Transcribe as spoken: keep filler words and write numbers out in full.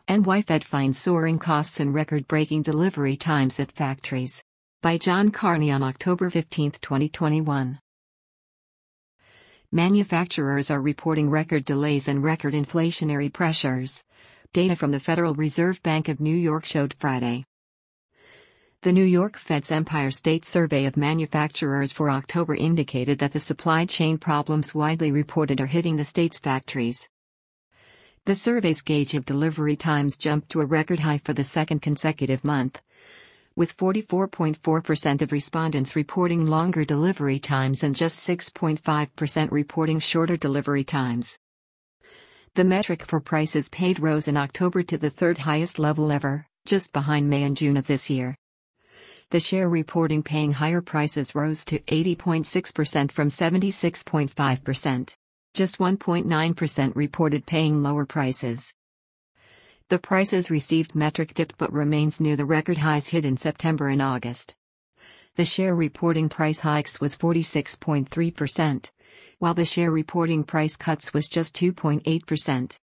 N Y Fed finds soaring costs and record-breaking delivery times at factories. By John Carney on October fifteenth, twenty twenty-one. Manufacturers are reporting record delays and record inflationary pressures. Data from the Federal Reserve Bank of New York showed Friday. The New York Fed's Empire State Survey of manufacturers for October indicated that the supply chain problems widely reported are hitting the state's factories. The survey's gauge of delivery times jumped to a record high for the second consecutive month, with forty-four point four percent of respondents reporting longer delivery times and just six point five percent reporting shorter delivery times. The metric for prices paid rose in October to the third highest level ever, just behind May and June of this year. The share reporting paying higher prices rose to eighty point six percent from seventy-six point five percent. Just one point nine percent reported paying lower prices. The prices received metric dipped but remains near the record highs hit in September and August. The share reporting price hikes was forty-six point three percent, while the share reporting price cuts was just two point eight percent.